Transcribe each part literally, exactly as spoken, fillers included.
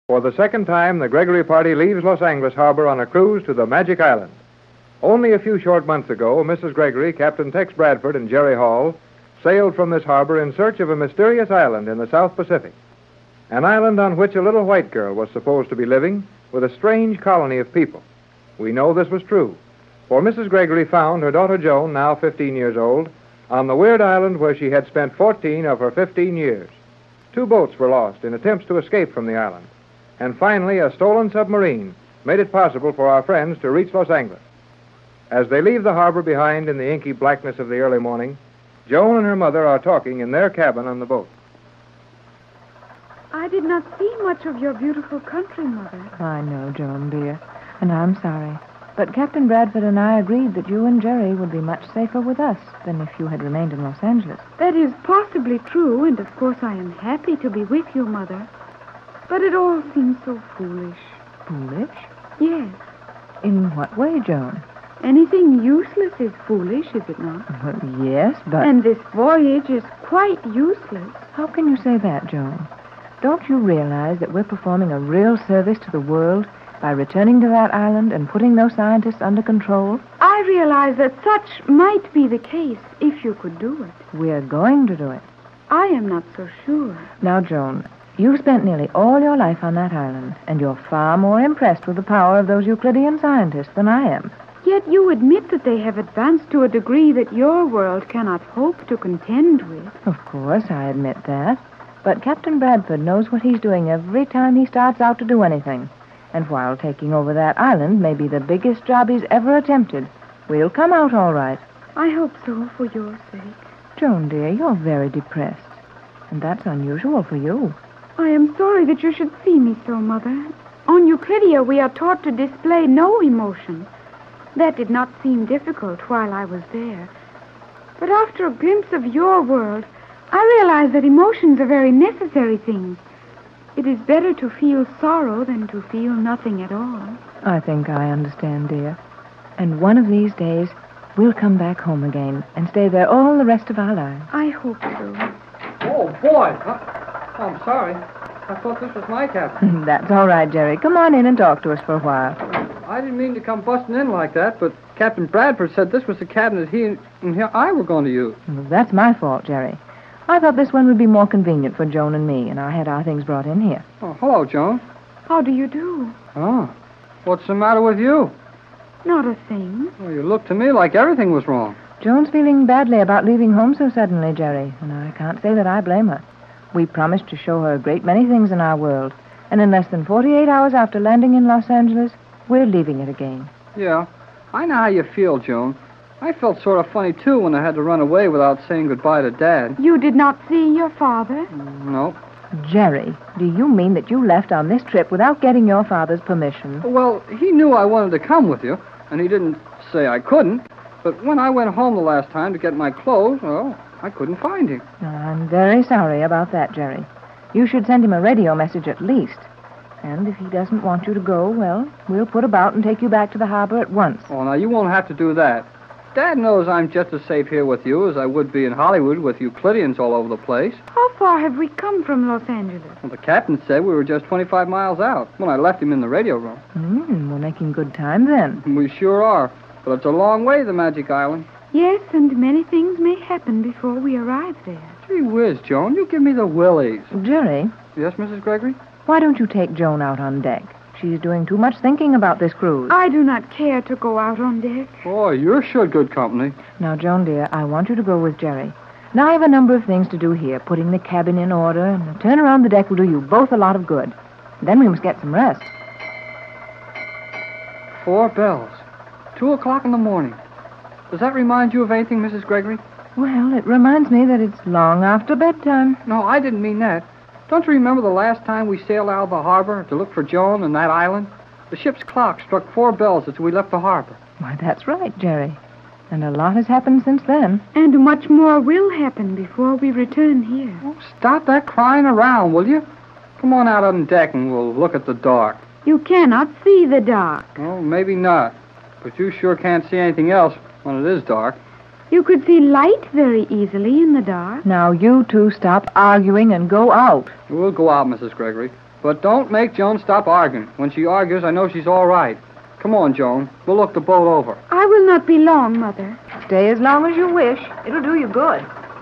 For the second time, the Gregory party leaves Los Angeles Harbor on a cruise to the Magic Island. Only a few short months ago, Missus Gregory, Captain Tex Bradford, and Jerry Hall sailed from this harbor in search of a mysterious island in the South Pacific, an island on which a little white girl was supposed to be living with a strange colony of people. We know this was true, for Missus Gregory found her daughter Joan, now fifteen years old, on the weird island where she had spent fourteen of her fifteen years. Two boats were lost in attempts to escape from the island, and finally a stolen submarine made it possible for our friends to reach Los Angeles. As they leave the harbor behind in the inky blackness of the early morning, Joan and her mother are talking in their cabin on the boat. I did not see much of your beautiful country, Mother. I know, Joan, dear, and I'm sorry. But Captain Bradford and I agreed that you and Jerry would be much safer with us than if you had remained in Los Angeles. That is possibly true, and of course I am happy to be with you, Mother. But it all seems so foolish. Foolish? Yes. In what way, Joan? Anything useless is foolish, is it not? Well, yes, but... And this voyage is quite useless. How can you say that, Joan? Don't you realize that we're performing a real service to the world by returning to that island and putting those scientists under control? I realize that such might be the case if you could do it. We're going to do it. I am not so sure. Now, Joan, you've spent nearly all your life on that island, and you're far more impressed with the power of those Euclidean scientists than I am. Yet you admit that they have advanced to a degree that your world cannot hope to contend with. Of course, I admit that. But Captain Bradford knows what he's doing every time he starts out to do anything. And while taking over that island may be the biggest job he's ever attempted, we'll come out all right. I hope so, for your sake. Joan, dear, you're very depressed. And that's unusual for you. I am sorry that you should see me so, Mother. On Euclidia, we are taught to display no emotion. That did not seem difficult while I was there. But after a glimpse of your world, I realize that emotions are very necessary things. It is better to feel sorrow than to feel nothing at all. I think I understand, dear. And one of these days, we'll come back home again and stay there all the rest of our lives. I hope so. Oh, boy. Uh, I'm sorry. I thought this was my cabin. That's all right, Jerry. Come on in and talk to us for a while. I didn't mean to come busting in like that, but Captain Bradford said this was the cabin that he and I were going to use. Well, that's my fault, Jerry. I thought this one would be more convenient for Joan and me, and I had our things brought in here. Oh, hello, Joan. How do you do? Oh, what's the matter with you? Not a thing. Well, you look to me like everything was wrong. Joan's feeling badly about leaving home so suddenly, Jerry, and I can't say that I blame her. We promised to show her a great many things in our world, and in less than forty-eight hours after landing in Los Angeles, we're leaving it again. Yeah, I know how you feel, Joan. I felt sort of funny, too, when I had to run away without saying goodbye to Dad. You did not see your father? No. Jerry, do you mean that you left on this trip without getting your father's permission? Well, he knew I wanted to come with you, and he didn't say I couldn't. But when I went home the last time to get my clothes, well, I couldn't find him. I'm very sorry about that, Jerry. You should send him a radio message at least. And if he doesn't want you to go, well, we'll put about and take you back to the harbor at once. Oh, now, you won't have to do that. Dad knows I'm just as safe here with you as I would be in Hollywood with Euclideans all over the place. How far have we come from Los Angeles? Well, the captain said we were just twenty-five miles out when I left him in the radio room. Mm, we're making good time then. We sure are. But it's a long way to the Magic Island. Yes, and many things may happen before we arrive there. Gee whiz, Joan, you give me the willies. Jerry? Yes, Missus Gregory? Why don't you take Joan out on deck? She's doing too much thinking about this cruise. I do not care to go out on deck. Boy, you're sure good company. Now, Joan, dear, I want you to go with Jerry. Now I have a number of things to do here, putting the cabin in order, and a turn around the deck will do you both a lot of good. Then we must get some rest. Four bells. Two o'clock in the morning. Does that remind you of anything, Missus Gregory? Well, it reminds me that it's long after bedtime. No, I didn't mean that. Don't you remember the last time we sailed out of the harbor to look for Joan and that island? The ship's clock struck four bells as we left the harbor. Why, that's right, Jerry. And a lot has happened since then. And much more will happen before we return here. Oh, stop that crying around, will you? Come on out on deck and we'll look at the dark. You cannot see the dark. Oh, maybe not. But you sure can't see anything else when it is dark. You could see light very easily in the dark. Now, you two stop arguing and go out. We'll go out, Missus Gregory. But don't make Joan stop arguing. When she argues, I know she's all right. Come on, Joan. We'll look the boat over. I will not be long, Mother. Stay as long as you wish. It'll do you good.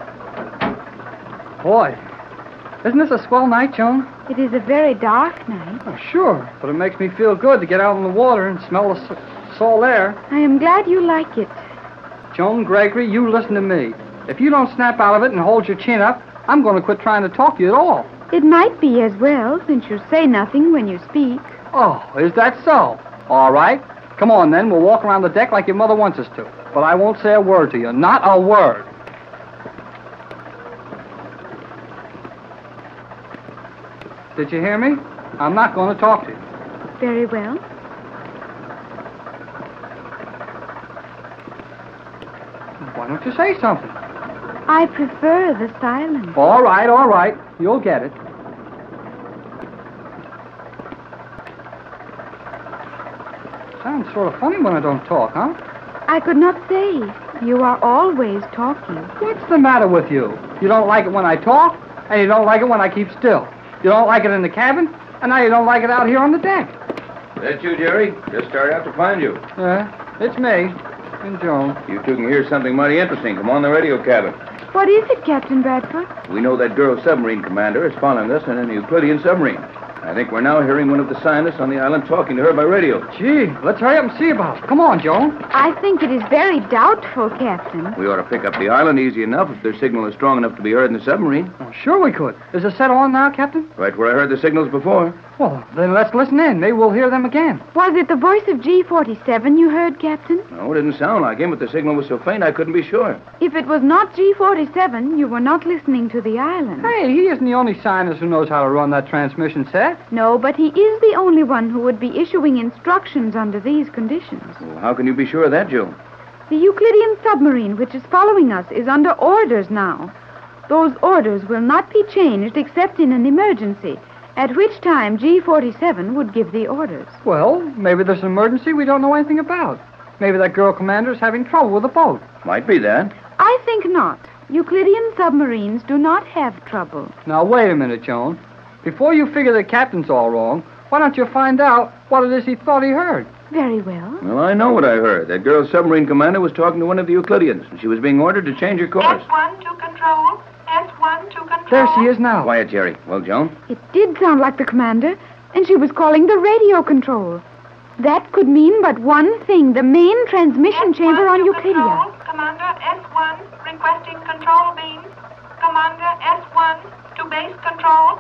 Boy, isn't this a swell night, Joan? It is a very dark night. Oh, sure. But it makes me feel good to get out in the water and smell the s- salt air. I am glad you like it. Joan Gregory, you listen to me. If you don't snap out of it and hold your chin up, I'm going to quit trying to talk to you at all. It might be as well, since you say nothing when you speak. Oh, is that so? All right. Come on, then. We'll walk around the deck like your mother wants us to. But I won't say a word to you. Not a word. Did you hear me? I'm not going to talk to you. Very well. Why don't you say something? I prefer the silence. All right, all right. You'll get it. Sounds sort of funny when I don't talk, huh? I could not say. You are always talking. What's the matter with you? You don't like it when I talk, and you don't like it when I keep still. You don't like it in the cabin, and now you don't like it out here on the deck. That you, Jerry? Just started out to find you. Yeah, it's me. And Joan. You two can hear something mighty interesting. Come on the radio cabin. What is it, Captain Bradford? We know that girl submarine commander is following us in a Euclidean submarine. I think we're now hearing one of the scientists on the island talking to her by radio. Gee, let's hurry up and see about it. Come on, Joan. I think it is very doubtful, Captain. We ought to pick up the island easy enough if their signal is strong enough to be heard in the submarine. Oh, sure we could. Is it set on now, Captain? Right where I heard the signals before. Well, then let's listen in. Maybe we'll hear them again. Was it the voice of G forty-seven you heard, Captain? No, it didn't sound like him, but the signal was so faint I couldn't be sure. If it was not G forty-seven, you were not listening to the island. Hey, he isn't the only scientist who knows how to run that transmission set. No, but he is the only one who would be issuing instructions under these conditions. Well, how can you be sure of that, Joe? The Euclidean submarine which is following us is under orders now. Those orders will not be changed except in an emergency, at which time G forty-seven would give the orders. Well, maybe there's an emergency we don't know anything about. Maybe that girl commander's having trouble with the boat. Might be that. I think not. Euclidean submarines do not have trouble. Now, wait a minute, Joan. Before you figure the captain's all wrong, why don't you find out what it is he thought he heard? Very well. Well, I know what I heard. That girl submarine commander was talking to one of the Euclideans, and she was being ordered to change her course. S one to control. S one to control. There she is now. Quiet, Jerry. Well, Joan? It did sound like the commander, and she was calling the radio control. That could mean but one thing, the main transmission S one chamber on to Euclidia. Control. Commander S one requesting control beams. Commander S one to base control.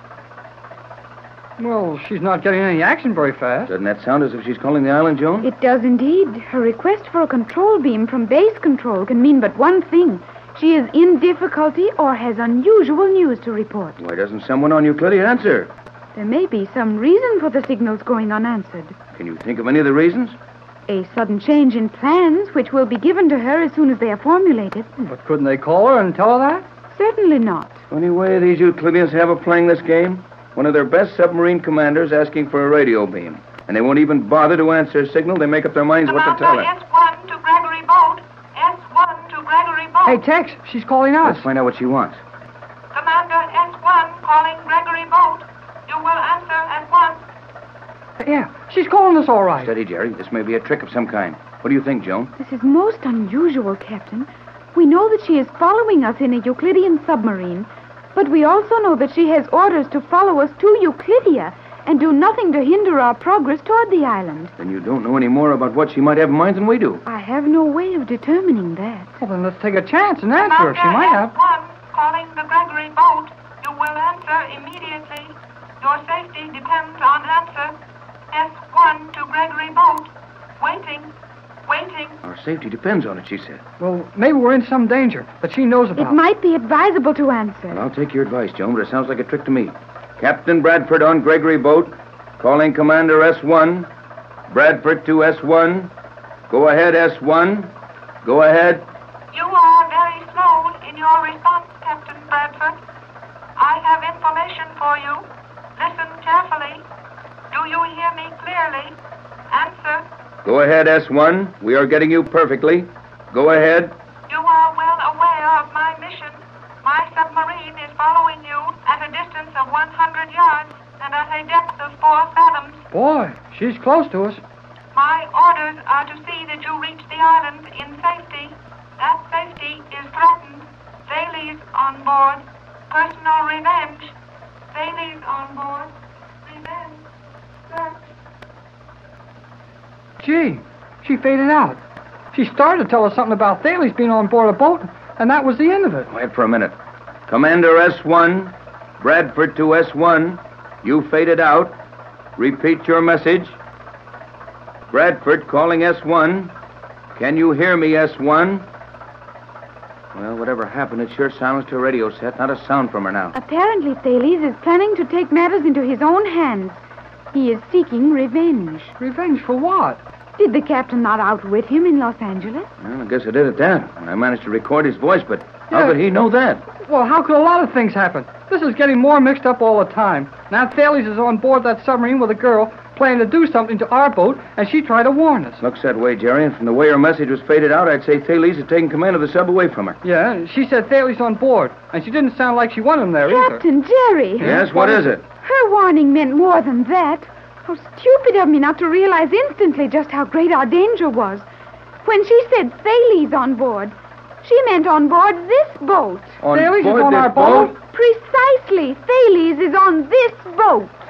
Well, she's not getting any action very fast. Doesn't that sound as if she's calling the island, Joan? It does indeed. Her request for a control beam from base control can mean but one thing. She is in difficulty or has unusual news to report. Why doesn't someone on Euclidia answer? There may be some reason for the signals going unanswered. Can you think of any of the reasons? A sudden change in plans, which will be given to her as soon as they are formulated. But couldn't they call her and tell her that? Certainly not. Funny way these Euclideans have of playing this game. One of their best submarine commanders asking for a radio beam. And they won't even bother to answer a signal. They make up their minds what to tell Commander her. S one to Gregory Boat. S one to Gregory Boat. Hey, Tex, she's calling us. Let's find out what she wants. Commander S one calling Gregory Boat. You will answer at once. Yeah, she's calling us all right. Steady, Jerry. This may be a trick of some kind. What do you think, Joan? This is most unusual, Captain. We know that she is following us in a Euclidean submarine, but we also know that she has orders to follow us to Euclidia and do nothing to hinder our progress toward the island. Then you don't know any more about what she might have in mind than we do. I have no way of determining that. Well, then let's take a chance and answer her. She might Commander have. S one calling the Gregory Boat. You will answer immediately. Your safety depends on answer. S one to Gregory Boat. Waiting. Waiting. Our safety depends on it, she said. Well, maybe we're in some danger that she knows about. It might be advisable to Well, answer. I'll take your advice, Joan, but it sounds like a trick to me. Captain Bradford on Gregory Boat, calling Commander S one. Bradford to S one. Go ahead, S one. Go ahead. You are very slow in your response, Captain Bradford. I have information for you. Listen carefully. Do you hear me clearly? Answer. Go ahead, S one. We are getting you perfectly. Go ahead. You are well aware of my mission. My submarine is following you at a distance of one hundred yards and at Boy, she's close to us. My orders are to see that you reach the island in safety. That safety is threatened. Thales on board. Personal revenge. Thales on board. Revenge. Search. Gee, she faded out. She started to tell us something about Thales being on board a boat, and that was the end of it. Wait for a minute. Commander S one, Bradford to S one. You faded out. Repeat your message. Bradford calling S one. Can you hear me, S one? Well, whatever happened, it sure silenced her radio set. Not a sound from her now. Apparently, Thales is planning to take matters into his own hands. He is seeking revenge. Revenge for what? Did the captain not outwit him in Los Angeles? Well, I guess I did at that. I managed to record his voice, but how Yeah. could he know that? Well, how could a lot of things happen? This is getting more mixed up all the time. Now Thales is on board that submarine with a girl planning to do something to our boat, and she tried to warn us. Looks that way, Jerry, and from the way her message was faded out, I'd say Thales had taken command of the sub away from her. Yeah, and she said Thales on board, and she didn't sound like she wanted him there either. Captain Jerry! Yes, what is it? Her warning meant more than that. How stupid of me not to realize instantly just how great our danger was. When she said Thales on board, she meant on board this boat. On Thales is board on this our boat? Precisely. Thales is on this boat.